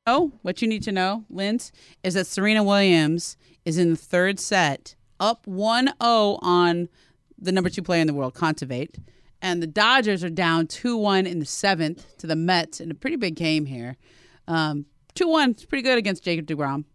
Oh, what you need to know, Linz, is that Serena Williams is in the third set, up 1-0 on the number 2 player in the world, Kontaveit. And the Dodgers are down 2-1 in the seventh to the Mets in a pretty big game here. 2-1 is pretty good against Jacob deGrom.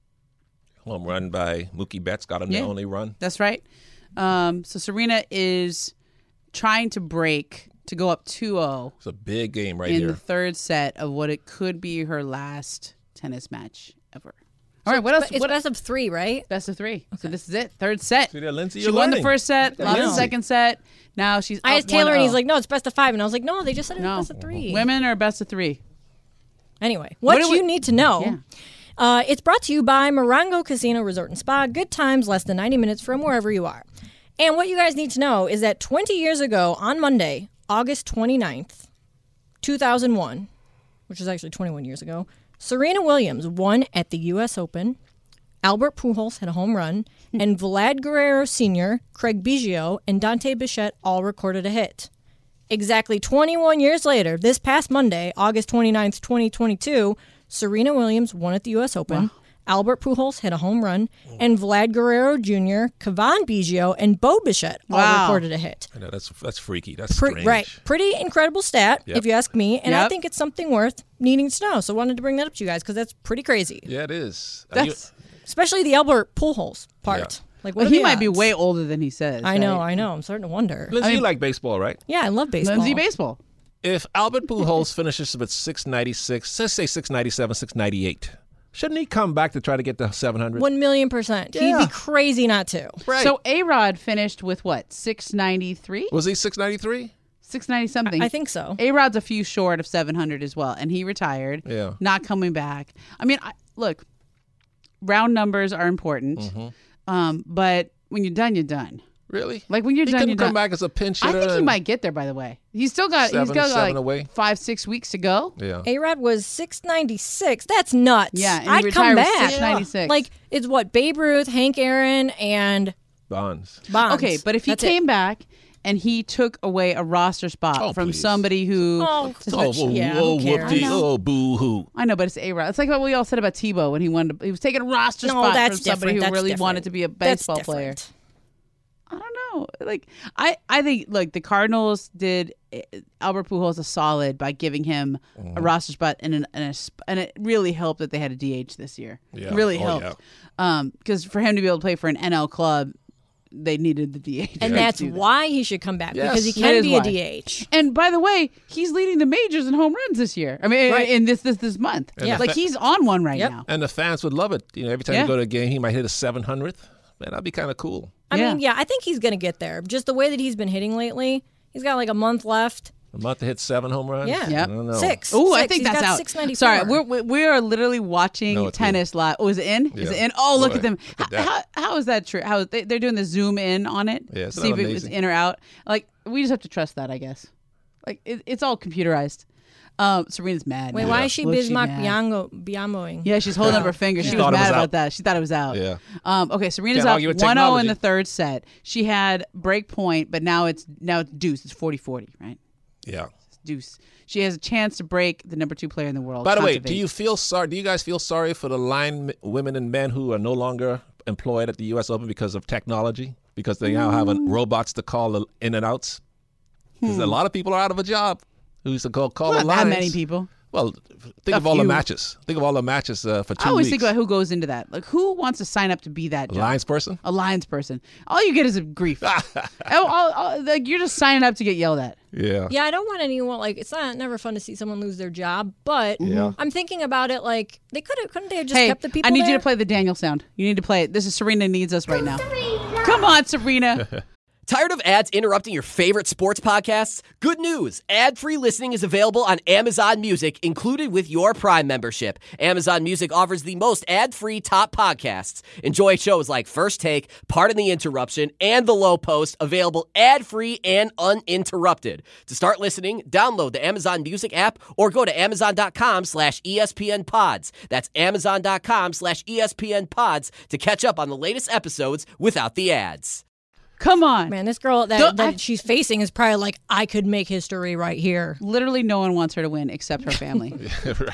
Home run by Mookie Betts got him the only run. That's right. So Serena is trying to break to go up 2-0. It's a big game right in here. the third set of what it could be her last tennis match ever. All right, what else? It's best of 3, right? Best of 3. Okay. So this is it. Third set. See there, Lindsay, she won the first set, lost the second set. Now she's I up asked Taylor 1-0. and he's like, no, it's best of 5. And I was like, no, they just said it was best of 3. Women are best of 3. Anyway, what you need to know. Yeah. It's brought to you by Morongo Casino Resort and Spa. Good times, less than 90 minutes from wherever you are. And what you guys need to know is that 20 years ago on Monday, August 29th, 2001, which is actually 21 years ago, Serena Williams won at the U.S. Open. Albert Pujols hit a home run, and Vlad Guerrero Sr., Craig Biggio, and Dante Bichette all recorded a hit. Exactly 21 years later, this past Monday, August 29th, 2022, Serena Williams won at the U.S. Open. Wow. Albert Pujols hit a home run, and Vlad Guerrero Jr., Cavan Biggio, and Bo Bichette all recorded a hit. I know, that's freaky. That's strange. Right. Pretty incredible stat, if you ask me, and I think it's something worth needing to know. So I wanted to bring that up to you guys because that's pretty crazy. Yeah, it is. Especially the Albert Pujols part. Yeah. Like, well, he might be way older than he says. I know. I'm starting to wonder. Lindsay, you like baseball, right? Yeah, I love baseball. Lindsay, baseball. If Albert Pujols finishes with 696, let's say 697, 698, shouldn't he come back to try to get to 700? 1,000,000%. Yeah. He'd be crazy not to. Right. So A-Rod finished with what, 693? Was he 693? 690 something. I think so. A-Rod's a few short of 700 as well, and he retired. Yeah. Not coming back. I mean, look, round numbers are important, but when you're done, you're done. Really? Like when you're done, couldn't come back as a pinch hitter. I think he might get there. By the way, he's got like away. 5-6 weeks to go. Yeah. A-Rod was 696. That's nuts. Yeah, and I'd come back. 696. Like it's what Babe Ruth, Hank Aaron, and Bonds. Okay, but if he came back and he took away a roster spot from somebody who, boo-hoo. I know, but it's A-Rod. It's like what we all said about Tebow when he was taking a roster spot from somebody who really wanted to be a baseball player. I don't know. Like I think like the Cardinals did Albert Pujols a solid by giving him a roster spot and it really helped that they had a DH this year. Yeah. It really helped. Because for him to be able to play for an NL club, they needed the DH. And that's why he should come back, because he can be a DH. And by the way, he's leading the majors in home runs this year. I mean, in this month. And like he's on one right now. And the fans would love it. You know, every time you go to a game, he might hit a 700th. Man, that'd be kind of cool. I mean, I think he's going to get there. Just the way that he's been hitting lately, he's got like a month left. A month to hit 7 home runs? Yeah. I don't know. 6. Oh, I think He's that's got out. 694. Sorry, we are literally watching tennis live. Oh, is it in? Yeah. Is it in? Oh, look at them. Look at How is that true? How they're doing the zoom in on it? Yeah, isn't see that if it was amazing? in or out. Like we just have to trust that, I guess. Like it's all computerized. Serena's mad. Wait, now. why is she Looks Bismarck mad. Biamoing? Yeah, she's holding up her finger. She was thought it mad was about out. that. She thought it was out. Yeah. Okay, Serena's Can't up argue with 1-0 in technology. the third set. She had break point, but now it's deuce. It's 40-40, right? Yeah. It's deuce. She has a chance to break the number 2 player in the world. By the way, Kontaveit. do you guys feel sorry for the line women and men who are no longer employed at the U.S. Open because of technology? Because they now have robots to call the in and outs? Because a lot of people are out of a job who used to call the Not lines. that many people. Well, think of all the matches. Think of all the matches for 2 weeks. I always think about who goes into that. Like, who wants to sign up to be that A job? lines person? A lines person. All you get is a grief. Like you're just signing up to get yelled at. Yeah. Yeah, I don't want anyone, like, it's never fun to see someone lose their job, but I'm thinking about it like, couldn't they have just kept the people I need there? you to play the Daniel sound. You need to play it. This is Serena needs us right now. Come on, Serena. Tired of ads interrupting your favorite sports podcasts? Good news! Ad-free listening is available on Amazon Music, included with your Prime membership. Amazon Music offers the most ad-free top podcasts. Enjoy shows like First Take, Pardon the Interruption, and The Low Post, available ad-free and uninterrupted. To start listening, download the Amazon Music app or go to Amazon.com/ESPN Pods. That's Amazon.com/ESPN Pods to catch up on the latest episodes without the ads. Come on. Man, this girl that she's facing is probably like, I could make history right here. Literally no one wants her to win except her family. Right.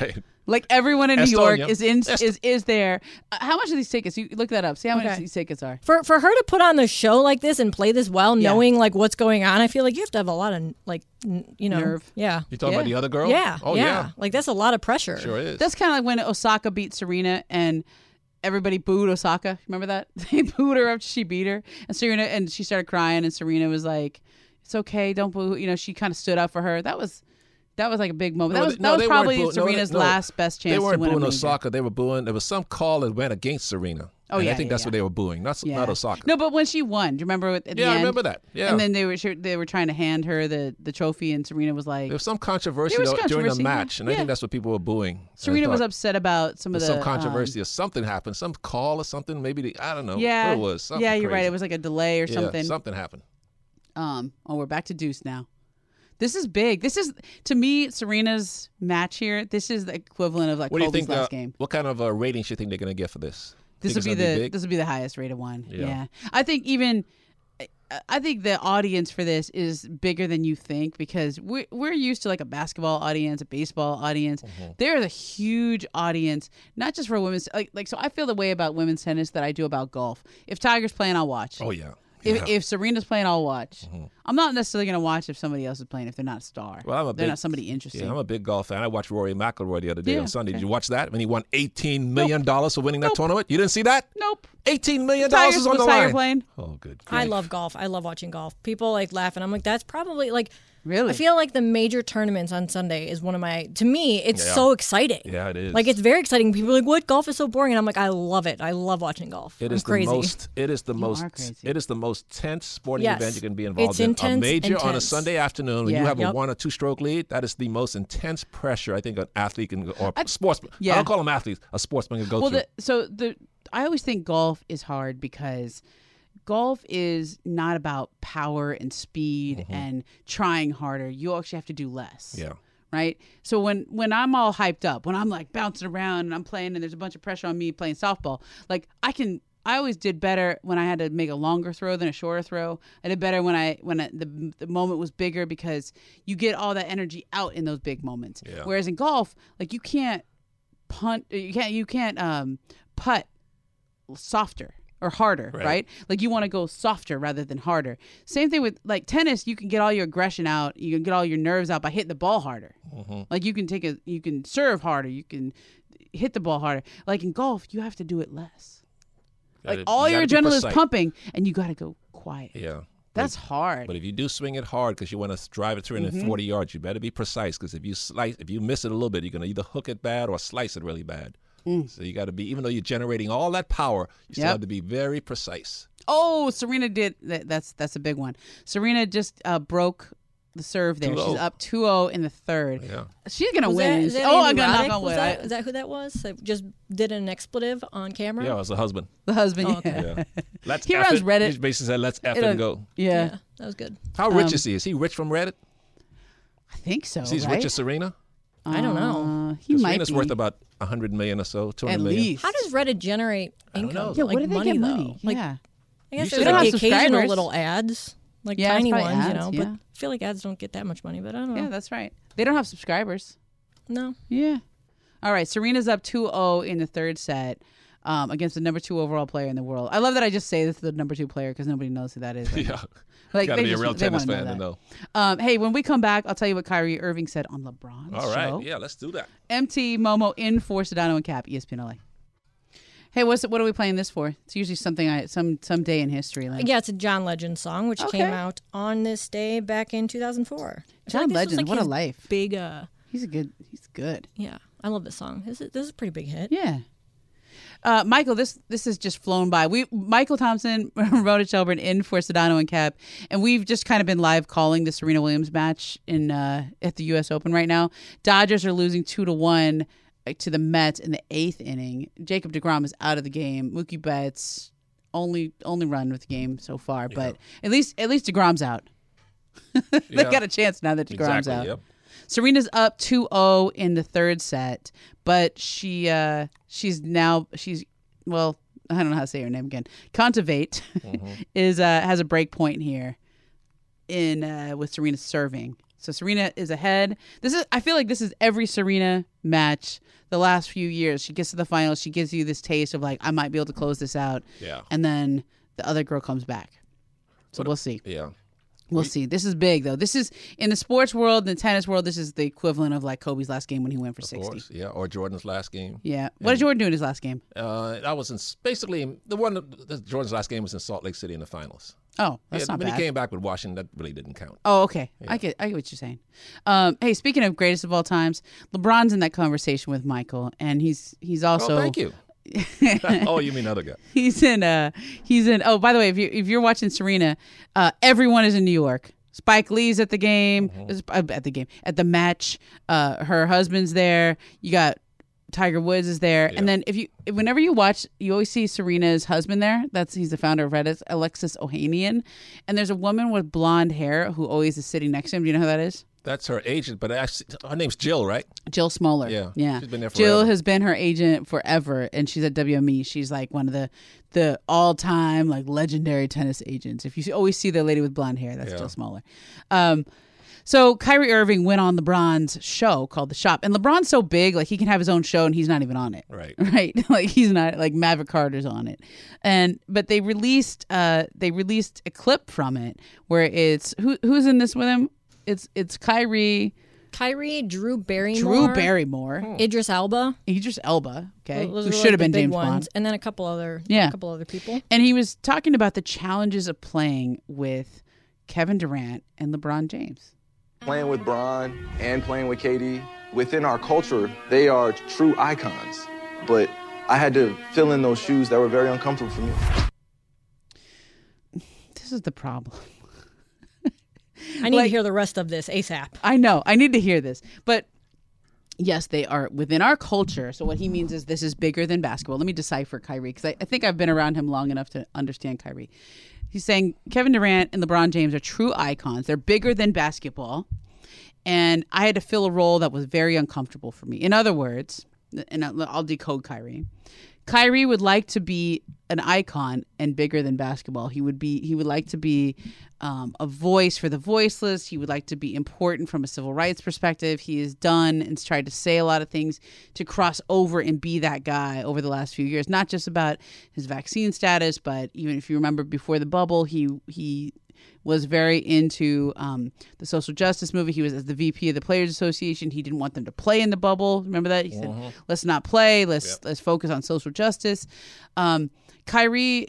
Like everyone in New York is there. How much are these tickets? You look that up. See how much these tickets are. For her to put on the show like this and play this well, knowing like what's going on, I feel like you have to have a lot of nerve. Yeah. You talking about the other girl? Yeah. Oh yeah. Like that's a lot of pressure. Sure is. That's kind of like when Osaka beat Serena and everybody booed Osaka. Remember that? They booed her after she beat her, and she started crying, and Serena was like, "It's okay, don't boo." She kind of stood up for her. That was like a big moment. That was probably Serena's last best chance to win. They weren't booing Osaka. They were booing. There was some call that went against Serena. Oh yeah, I think that's what they were booing. Not Osaka. No, but when she won, do you remember at the end? I remember that. Yeah. And then they were trying to hand her the trophy, and Serena was like, there was some controversy during the match, and I think that's what people were booing. Serena was upset about some controversy or something happened, some call or something. Maybe I don't know. Yeah, what it was. Something you're crazy. right. It was like a delay or something. Something happened. We're back to deuce now. This is big. This is, to me, Serena's match here. This is the equivalent of like Kobe's last game. What kind of ratings do you think they're going to get for this? This will be the highest rated one. Yeah. I think the audience for this is bigger than you think, because we're used to like a basketball audience, a baseball audience. Mm-hmm. There is a huge audience, not just for women's. Like so, I feel the way about women's tennis that I do about golf. If Tiger's playing, I'll watch. Oh yeah. If Serena's playing, I'll watch. Mm-hmm. I'm not necessarily going to watch if somebody else is playing, if they're not a star. Well, they're not somebody interesting. Yeah, I'm a big golf fan. I watched Rory McIlroy the other day on Sunday. Did you watch that? When he won $18 million for winning that tournament? You didn't see that? Nope. $18 million is on the line. Playing? Oh, good. I love golf. I love watching golf. People like laugh, and I'm like, that's probably like. Really? I feel like the major tournaments on Sunday is one of my, to me, it's so exciting. Yeah, it is. Like, it's very exciting. People are like, what? Golf is so boring. And I'm like, I love it. I love watching golf. It is the most tense sporting event you can be involved in. A major on a Sunday afternoon when you have a 1 or 2 stroke lead, that is the most intense pressure I think an athlete can, or sportsman. I don't call them athletes, a sportsman can go through. I always think golf is hard because golf is not about power and speed and trying harder. You actually have to do less. Yeah. Right? So when I'm all hyped up, when I'm like bouncing around and I'm playing and there's a bunch of pressure on me playing softball, like I always did better when I had to make a longer throw than a shorter throw. I did better when the moment was bigger, because you get all that energy out in those big moments. Yeah. Whereas in golf, like you can't putt softer or harder, right? Like you want to go softer rather than harder. Same thing with like tennis. You can get all your aggression out. You can get all your nerves out by hitting the ball harder. Mm-hmm. Like you can serve harder. You can hit the ball harder. Like in golf, you have to do it less. Like all your adrenaline is pumping, and you got to go quiet. Yeah. That's hard. But if you do swing it hard because you want to drive it 340 yards, you better be precise, because if you miss it a little bit, you're going to either hook it bad or slice it really bad. So you got to be, even though you're generating all that power, you still have to be very precise. Oh, Serena did. That's a big one. Serena just broke the serve there. 2-0. She's up 2-0 in the third. Yeah. She's going to win. I'm going to knock on wood. Is that who that was? I just did an expletive on camera? Yeah, it was the husband. The husband, yeah. Let's he runs Reddit. He basically said, let's F and go. Yeah. That was good. How rich is he? Is he rich from Reddit? I think so, Is he rich as Serena? I don't know. He might Serena's be. worth about $100 million or so, $200 million. least. How does Reddit generate income? know. Yeah, where do they get money? Like, yeah. I guess Usually there's like they the don't have occasional subscribers. little ads, like Yeah, tiny it's ones, probably you know. ads, But yeah. I feel like ads don't get that much money, but I don't know. Yeah, that's right. They don't have subscribers. No. Yeah. All right. Serena's up 2-0 in the third set against the number 2 overall player in the world. I love that I just say this to the number 2 player because nobody knows who that is. Right? Yeah. Like, you got to be a real tennis fan to know. Hey, when we come back, I'll tell you what Kyrie Irving said on LeBron's All right. show. Yeah, let's do that. MT, Momo in for Sedano and Cap, ESPN LA. Hey, what are we playing this for? It's usually something some day in history. Like. Yeah, it's a John Legend song, which came out on this day back in 2004. John Legend, what a life! Big. He's good. Yeah, I love this song. This is a pretty big hit. Yeah. Michael, this has just flown by. Michael Thompson, Ramona Shelburne in for Sedano and Cap, and we've just kind of been live calling the Serena Williams match at the U.S. Open right now. Dodgers are losing 2-1 to the Mets in the 8th inning. Jacob deGrom is out of the game. Mookie Betts only run with the game so far, but at least deGrom's out. They got a chance now that deGrom's out. Yep. Serena's up 2-0 in the third set, but she's I don't know how to say her name again. Kontaveit has a break point here with Serena serving. So Serena is ahead. I feel like this is every Serena match the last few years. She gets to the finals. She gives you this taste of like, I might be able to close this out. Yeah. And then the other girl comes back. So we'll see. Yeah. We'll see. This is big, though. This is, in the sports world, the tennis world, this is the equivalent of like Kobe's last game when he went for 60. Course, yeah, or Jordan's last game. Yeah. What did Jordan do in his last game? I was basically Jordan's last game was in Salt Lake City in the finals. Oh, that's not bad. When he came back with Washington, that really didn't count. Oh, okay. Yeah. I get what you're saying. Hey, speaking of greatest of all times, LeBron's in that conversation with Michael, and he's also. Oh, thank you. Oh, you mean the other guy? He's in. Oh, by the way, if you're watching Serena, everyone is in New York. Spike Lee's at the game. At the match. Her husband's there. You got Tiger Woods is there, and then whenever you watch, you always see Serena's husband there. He's the founder of Reddit, Alexis Ohanian, and there's a woman with blonde hair who always is sitting next to him. Do you know who that is? That's her agent, but actually, her name's Jill, right? Jill Smoller. Yeah. She's been there forever. Jill has been her agent forever, and she's at WME. She's like one of the all-time like legendary tennis agents. If you always see the lady with blonde hair, that's Jill Smoller. So Kyrie Irving went on LeBron's show called The Shop, and LeBron's so big, like he can have his own show, and he's not even on it. Right. Like he's not, like Maverick Carter's on it, but they released a clip from it where it's who's in this with him. It's Kyrie, Drew Barrymore, Idris Elba, okay, who should have been James Bond, and then a couple other people. And he was talking about the challenges of playing with Kevin Durant and LeBron James. Playing with Bron and playing with KD, within our culture, they are true icons. But I had to fill in those shoes that were very uncomfortable for me. This is the problem. I need to hear the rest of this ASAP. I know. I need to hear this. But yes, they are within our culture. So what he means is this is bigger than basketball. Let me decipher Kyrie, because I think I've been around him long enough to understand Kyrie. He's saying Kevin Durant and LeBron James are true icons. They're bigger than basketball. And I had to fill a role that was very uncomfortable for me. In other words, and I'll decode Kyrie. Kyrie would like to be an icon and bigger than basketball. He would like to be a voice for the voiceless. He would like to be important from a civil rights perspective. He has done and tried to say a lot of things to cross over and be that guy over the last few years, not just about his vaccine status, but even if you remember before the bubble, he was very into the social justice movement. He was as the VP of the Players Association. He didn't want them to play in the bubble. Remember that? He said, let's not play. Let's focus on social justice. Kyrie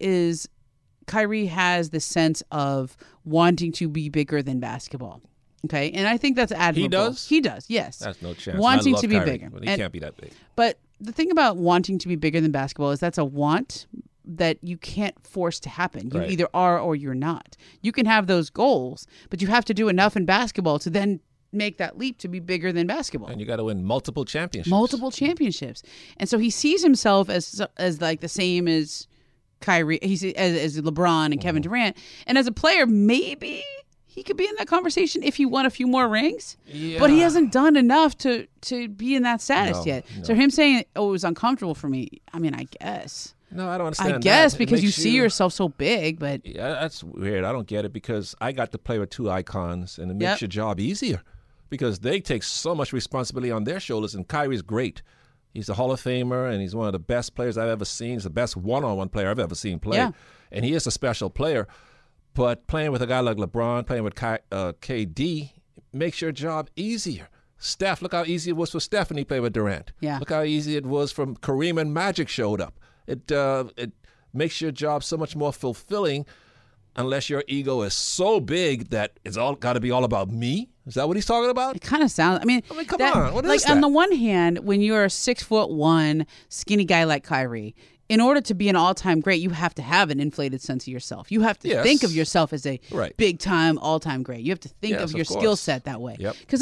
has this sense of wanting to be bigger than basketball. Okay, and I think that's admirable. He does? He does, yes. That's no chance. Wanting to be Kyrie, bigger. But he can't be that big. But the thing about wanting to be bigger than basketball is that's a want that you can't force to happen. You either are or you're not. You can have those goals, but you have to do enough in basketball to then make that leap to be bigger than basketball. And you got to win multiple championships. And so he sees himself as like the same as Kyrie, as LeBron and Kevin Durant. And as a player, maybe he could be in that conversation if he won a few more rings. Yeah. But he hasn't done enough to be in that status yet. No. So him saying, it was uncomfortable for me, I mean, I guess. No, I don't understand. I guess because you see yourself so big, but yeah, that's weird. I don't get it because I got to play with two icons, and it makes your job easier because they take so much responsibility on their shoulders. And Kyrie's great; he's a Hall of Famer, and he's one of the best players I've ever seen. He's the best one-on-one player I've ever seen play, and he is a special player. But playing with a guy like LeBron, playing with KD, makes your job easier. Steph, look how easy it was for Steph when he played with Durant. Yeah. Look how easy it was from Kareem and Magic showed up. It makes your job so much more fulfilling unless your ego is so big that it's all got to be all about me. Is that what he's talking about? It kind of sounds, I mean come on. What is that? On the one hand, when you're a 6'1" skinny guy like Kyrie, in order to be an all-time great, you have to have an inflated sense of yourself. You have to think of yourself as a big-time, all-time great. You have to think of your skill set that way. Because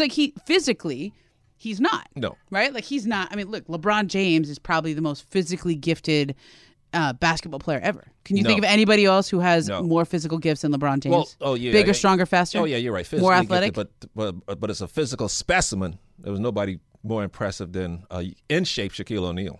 he's not. No. Right? Like, he's not. I mean, look, LeBron James is probably the most physically gifted basketball player ever. Can you think of anybody else who has more physical gifts than LeBron James? Well, Bigger, stronger, faster? Oh, yeah, you're right. Physically more athletic? Gifted, but as a physical specimen, there was nobody more impressive than in shape Shaquille O'Neal.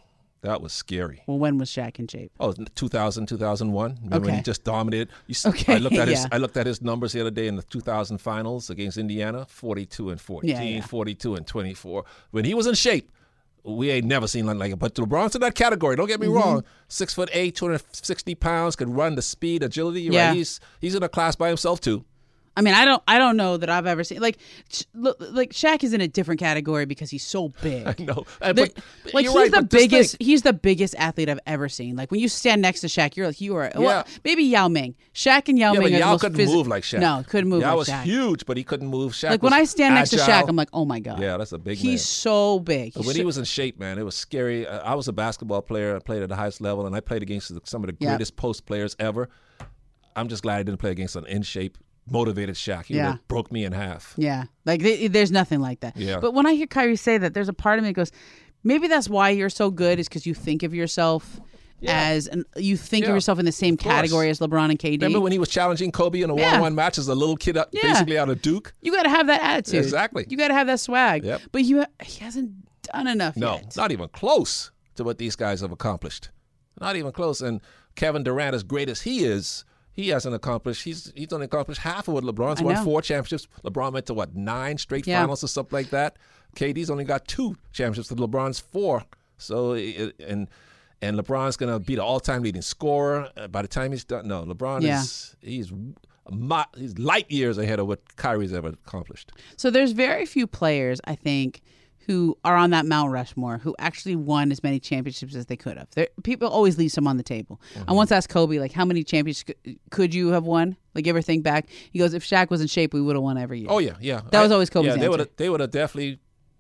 That was scary. Well, when was Shaq in shape? Oh, 2000, 2001. Remember when he just dominated? Okay. I looked at his numbers the other day in the 2000 finals against Indiana, 42-14, 42-24. When he was in shape, we ain't never seen nothing like it. But LeBron's in that category. Don't get me wrong. 6'8", 260 pounds, could run the speed, agility. Right? He's in a class by himself too. I mean, I don't know that I've ever seen like Shaq is in a different category because he's so big. I know, but he's the biggest. He's the biggest athlete I've ever seen. Like when you stand next to Shaq, you are. Well, maybe Yao Ming. Shaq and Yao Ming. But are Yao couldn't move like Shaq. No, couldn't move Yao like Shaq. Yao was huge, but he couldn't move. Shaq like when I stand next to agile. Shaq, I'm like, oh my god. Yeah, that's a big. He's so big. But when he was in shape, man, it was scary. I was a basketball player. I played at the highest level, and I played against some of the greatest post players ever. I'm just glad I didn't play against an in shape, motivated Shaq. He would have broke me in half. Yeah. Like there's nothing like that. Yeah. But when I hear Kyrie say that, there's a part of me that goes, maybe that's why you're so good is because you think of yourself as you think of yourself in the same category as LeBron and KD. Remember when he was challenging Kobe in a one-on-one match as a little kid basically out of Duke? You got to have that attitude. Exactly. You got to have that swag. Yep. But he hasn't done enough No, yet. not even close to what these guys have accomplished. Not even close. And Kevin Durant, as great as he is, he hasn't accomplished. He's only accomplished half of what LeBron's won. 4 championships. LeBron went to 9 straight finals or something like that. KD's only got 2 championships. LeBron's 4. So and LeBron's gonna be the all-time leading scorer by the time he's done. No, LeBron he's light years ahead of what Kyrie's ever accomplished. So there's very few players, I think, who are on that Mount Rushmore who actually won as many championships as they could have. People always leave some on the table. I once asked Kobe, like, how many championships could you have won? Like, ever think back? He goes, if Shaq was in shape, we would have won every year. Oh, yeah. That was always Kobe's answer. They would have definitely,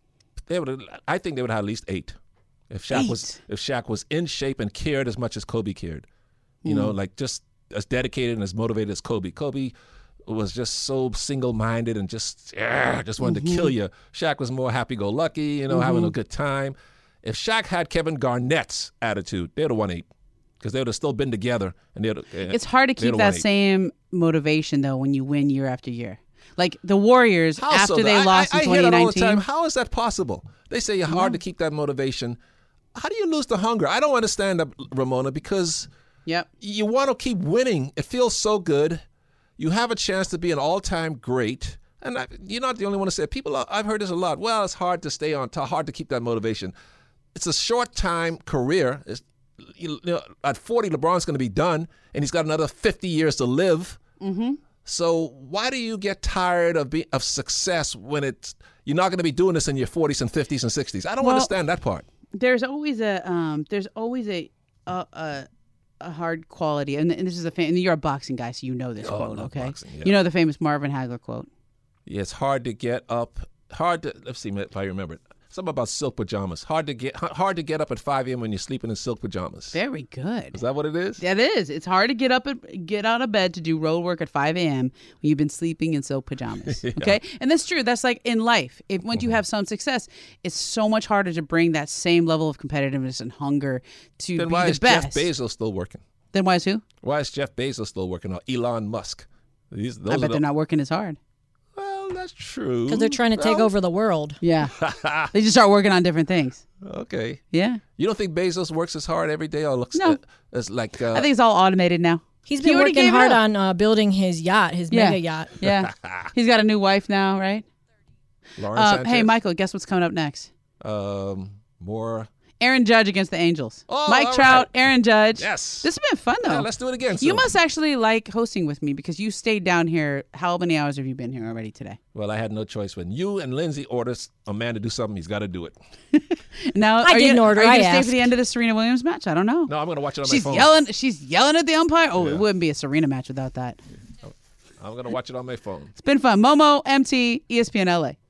I think they would have had at least 8. If Shaq was in shape and cared as much as Kobe cared. You know, like just as dedicated and as motivated as Kobe. Kobe was just so single-minded and just wanted to kill you. Shaq was more happy-go-lucky, having a good time. If Shaq had Kevin Garnett's attitude, they would have won 8 because they would have still been together. And it's hard to keep that same motivation, though, when you win year after year. Like the Warriors, after they lost in 2019. I hear that all the time. How is that possible? They say it's hard to keep that motivation. How do you lose the hunger? I don't understand that, Ramona, because you want to keep winning. It feels so good. You have a chance to be an all-time great, and you're not the only one to say it. I've heard this a lot. Well, it's hard to stay on top, hard to keep that motivation. It's a short-time career. At 40, LeBron's going to be done, and he's got another 50 years to live. So why do you get tired of success when you're not going to be doing this in your 40s and 50s and 60s? I don't understand that part. There's always a hard quality, and this is and you're a boxing guy, so you know this quote, okay? Boxing, you know the famous Marvin Hagler quote. Yeah, it's hard to get up. Let's see if I remember it. Something about silk pajamas. Hard to get up at 5 a.m. when you're sleeping in silk pajamas. Very good. Is that what it is? That is. It's hard to get out of bed to do road work at 5 a.m. when you've been sleeping in silk pajamas. Okay, and that's true. That's like in life. Once you have some success, it's so much harder to bring that same level of competitiveness and hunger to be the best. Then why is Jeff Bezos still working? Then why is who? Why is Jeff Bezos still working? Or Elon Musk? I bet they're not working as hard. Well, that's true. Because they're trying to take over the world. Yeah. They just start working on different things. Okay. Yeah. You don't think Bezos works as hard every day? Or looks as like? I think it's all automated now. He's been working hard on building his yacht, his mega yacht. Yeah. He's got a new wife now, right? Lauren hey, Michael, guess what's coming up next? More. Aaron Judge against the Angels. Mike Trout, Aaron Judge. Yes. This has been fun, though. Yeah, let's do it again. You must actually like hosting with me because you stayed down here. How many hours have you been here already today? Well, I had no choice. When you and Lindsay orders a man to do something, he's got to do it. Now, I didn't order. Are you going to stay for the end of the Serena Williams match? I don't know. No, I'm going to watch it on my phone. She's yelling at the umpire? Oh, it wouldn't be a Serena match without that. I'm going to watch it on my phone. It's been fun. Momo, MT, ESPN LA.